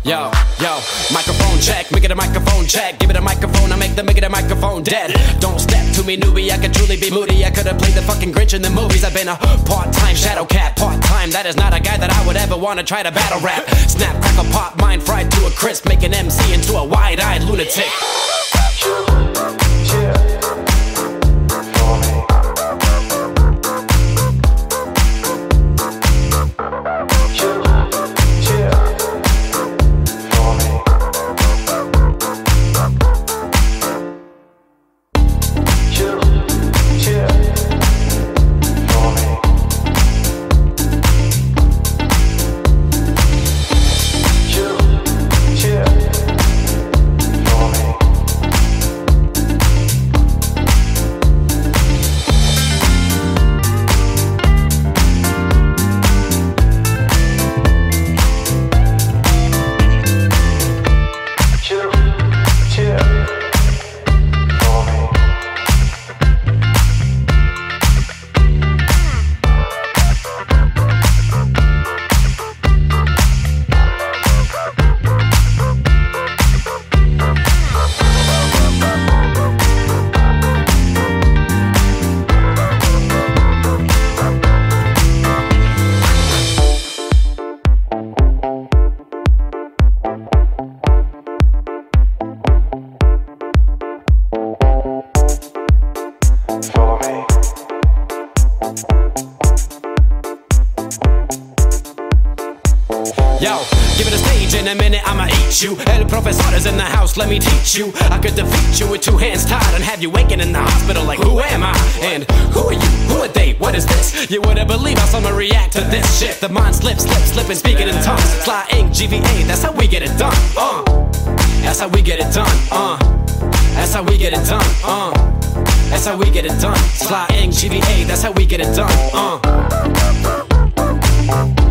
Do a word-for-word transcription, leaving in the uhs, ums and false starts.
Yo, yo, microphone check, make it a microphone check. Give it a microphone, I make the make it a microphone dead. Don't step to me, newbie, I could truly be moody. I could've played the fucking Grinch in the movies. I've been a part-time shadow cat, part-time. That is not a guy that I would ever wanna try to battle rap. Snap, crackle, pop, mind fried to a crisp. Make an M C into a wide-eyed lunatic. Yo, give it a stage, in a minute I'ma eat you. El professor is in the house, let me teach you. I could defeat you with two hands tied and have you waking in the hospital like, who am I? And who are you? Who are they? What is this? You wouldn't believe how someone react to this shit. The mind slip, slip, slipping, speaking in tongues. Sly ink, G V A, that's how we get it done. Uh, that's how we get it done. Uh, that's how we get it done. Uh, that's how we get it done. Sly ink, G V A, that's how we get it done. Uh.